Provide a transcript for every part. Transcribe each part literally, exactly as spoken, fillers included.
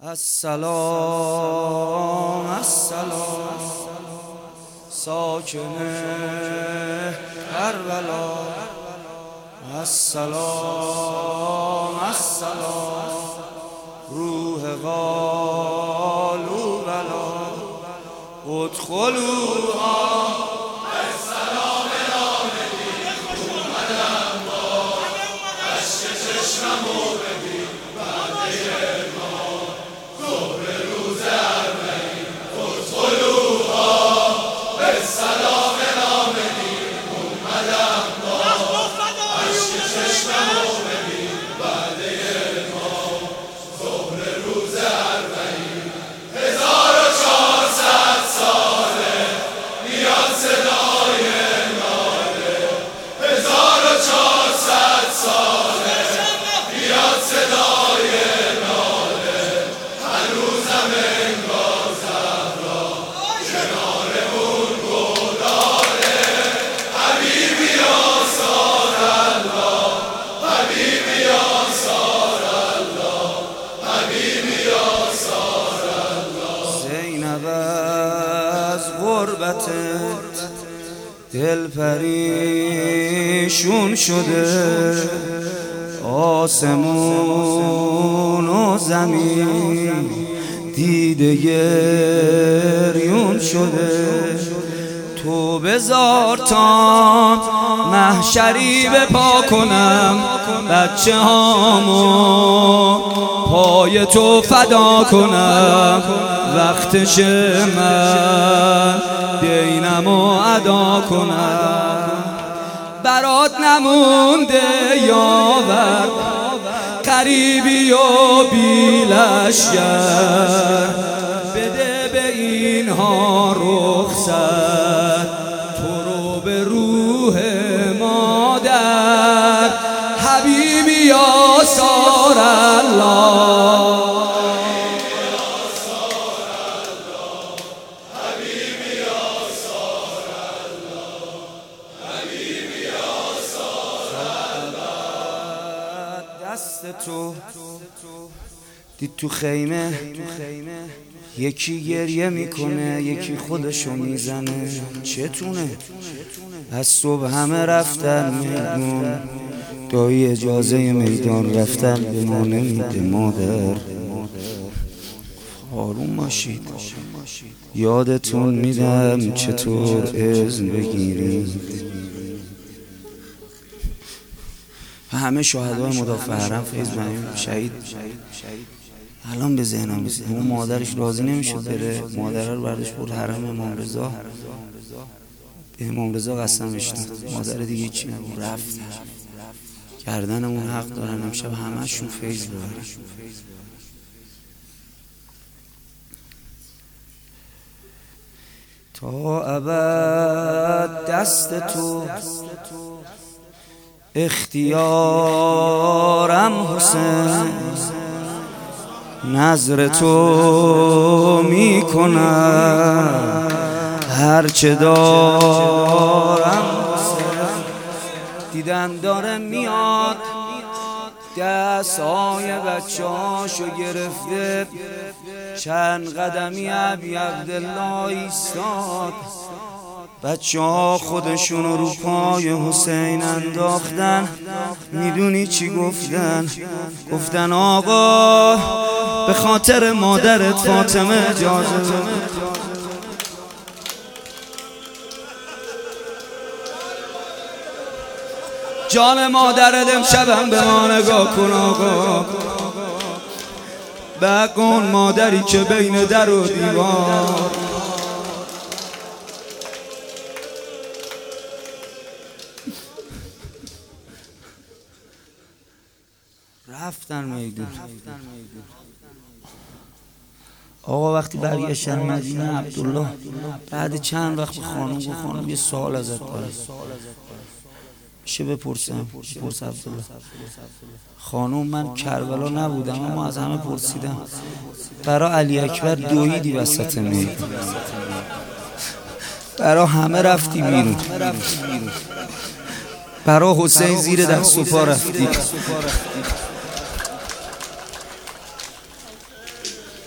السلام السلام ساکن کربلا، السلام السلام روح قالوا بلا، ادخلوها السلام آمدین، اومدم با اشک چشممو ببین، بعده ما ظهر روز اربعین، ادخلوها السلام آمدین، اومدم با اشک چشممو ببین، بعده ما ظهر روز اربعین. هزار و چهارصد ساله میاد صدای ناله، هزار و چهارصد ساله میاد صدای ناله، هنوزم انگار زهرا کنارمون گلاره. حبیبی آثار الله، حبیبی آثار الله، حبیبی آثار الله. زینب از غربتت دل پریشون شده، آسمون و زمین دیده گریون شده. تو بذار تا محشری بپا کنم بچه هامو، پای تو فدا کنم وقتش من دینمو ادا کنم. برات نمونده یاور قریبی و بی لشگر، بده به اینها رخصت تو رو به روح مادر. حبیبی آثار الله، دست تو دید تو خیمه یکی گریه میکنه، یکی خودشو میزنه. چتونه از صبح همه رفتن میدون، دایی اجازه میدان رفتن به ما نمیده. مادر آروم باشید، یادتون میدم چطور اذن بگیرید. و همه شهدای مدافع حرم فیض مهین شهید الان به ذهنم رسید. اون مادرش راضی نمیشد بره، مادر رو بردش برد حرم امام رضا. به امام رضا قسمش داد مادر دیگه چی رفت. گردنمون حق دارن امشب همه‌شون فیض ببرن. تا ابد دست تو اختیارم حسین، نظر تو میکنم هرچه دارم حسین. دیدن داره میاد دستای بچه هاشو گرفته، چند قدمی ابی عبدالله ایستاد. بچه ها خودشون رو پای حسین انداختن. میدونی چی گفتن؟ گفتن آقا به خاطر مادرت فاطمه اجازه بده. جان مادرت امشبم به ما نگاه کن آقا، بگون مادری که بین در و دیوار رفتن میدون. آقا وقتی برگشتن مدینه، عبدالله بعد چند وقت به خانم گفت خانم یه سوال ازت دارم، میشه بپرسم؟ بپرس عبدالله. خانم من کربلا نبودم اما از همه پرسیدم، برا علی اکبر دویدی وسط میدون، برا همه رفتی بیرون، برا حسین زیر دست و پا رفتی.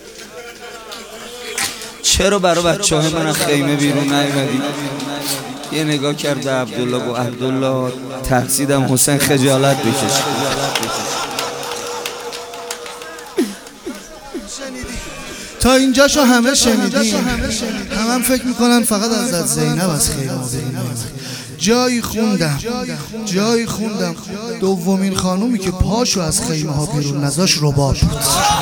چرا برای بچه های من خیمه بیرون نیومدی؟ یه نگاه کرد به عبدالله و عبدالله ترسیدم حسین خجالت بکش. تا اینجاشو همه شنیدیم، همه هم فکر میکنن فقط از زینب از خیمه بیرون. جایی خوندم جایی خوندم دومین خانومی که پاشو از خیمه ها بیرون نذاش رباب بود.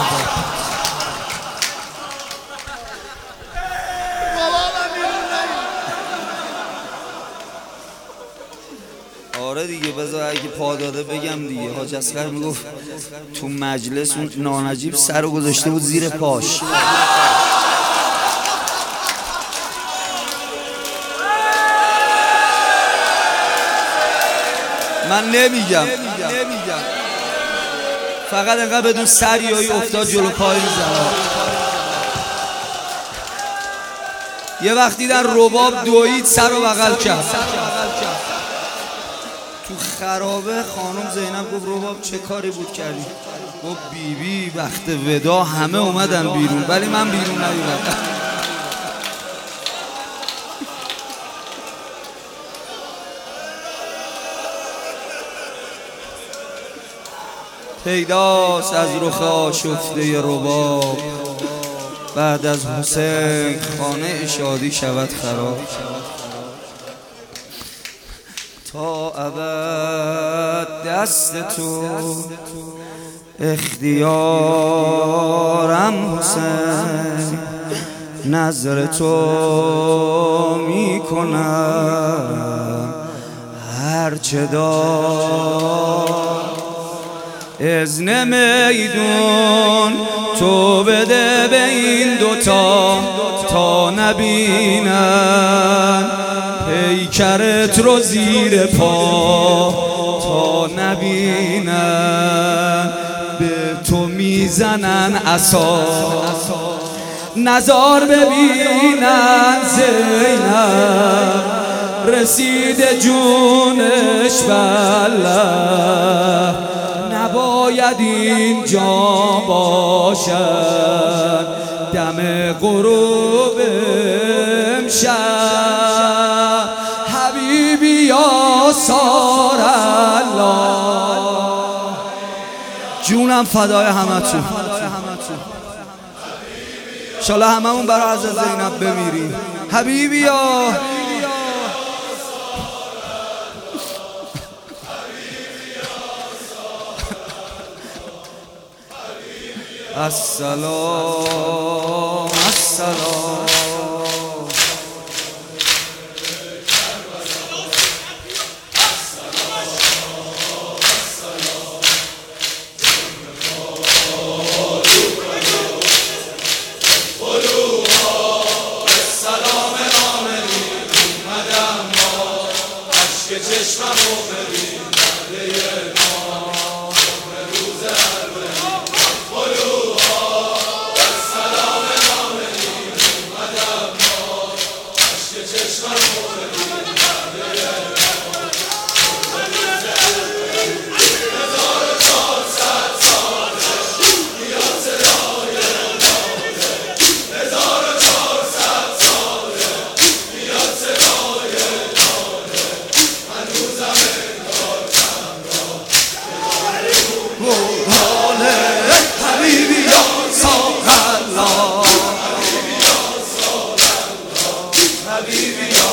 آره دیگه، بذار اگه پا داده بگم دیگه. حاج اصغر میگفت تو مجلس اون نانجیب سر رو گذاشته بود زیر پاش. من نمیگم فقط انقدر بدون سریایی افتاد جلو پای زنم. یه وقت دیدن رباب دوید سر رو بغل کرد. تو خرابه خانم زینب گفت رباب چه کاری بود کردی؟ گفت بی بی وقت ودا همه اومدن بیرون ولی من بیرون نیومدم. پیداست از رخ آشفته رباب بعد از حسین خانه شادی شود خراب. تا ابد دست تو اختیارم حسین، نظر تو میکنم هرچه دار. اذن میدون تو بده به این دوتا تا نبینن پیکرت رو زیر پا، تا نبینن به تو میزنن عصا. نزار ببینن زینب رسید جونش بالله، نباید اینجا باشد دم غروب امشب. حبیبی یا سار الله، جونم فدای همتون. انشالله هممون برای حضرت زینب بمیریم. حبیبی یا السلام السلام. Habibi